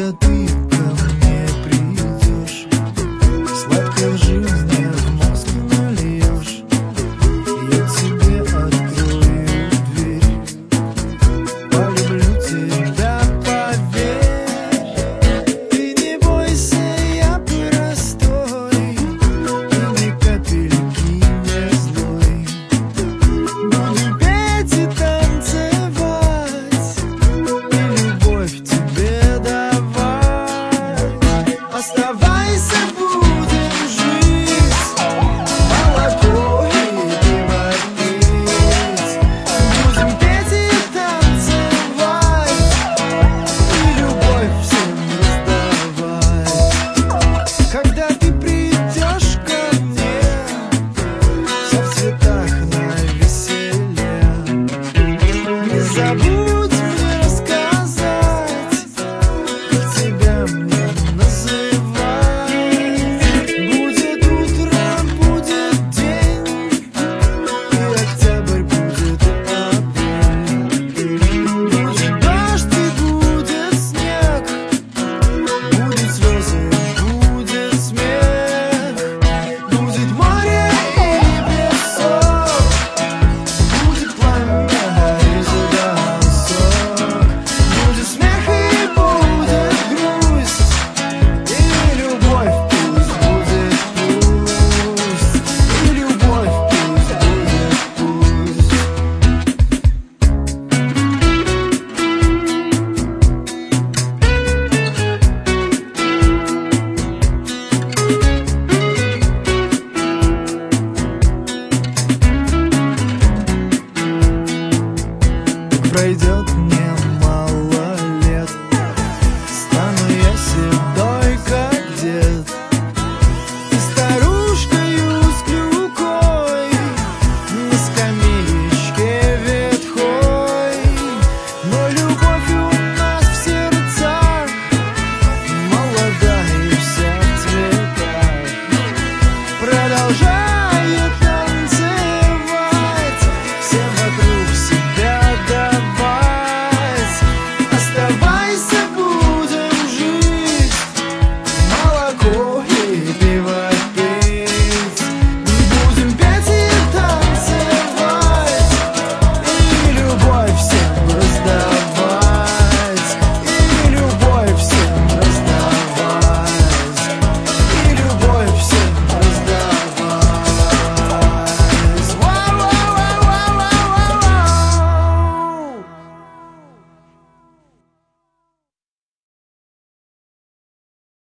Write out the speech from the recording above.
когда ты ко мне придешь, сладко жизни в мозг нальешь, я тебе открою дверь, полюблю тебя, поверь. Ты не бойся, я простой, и ни капельки не злой. Буду петь и танцевать, и любовь тебе давать. Оставайся, будем жить, молоко и пиво пить. Будем петь и танцевать, и любовь всем раздавать. Когда ты придешь ко мне, вся в цветах навеселе, не забудь мне сказать, как тебя мне называть. Будет утро, будет день, и октябрь будет апрель. Будет дождь и будет снег, будут слезы, будет смех. Будет море и песок, будет пламя и зубосок. Будет смех и будет грусть, и любовь пусть будет пусть, и любовь пусть будет пусть. Пройдет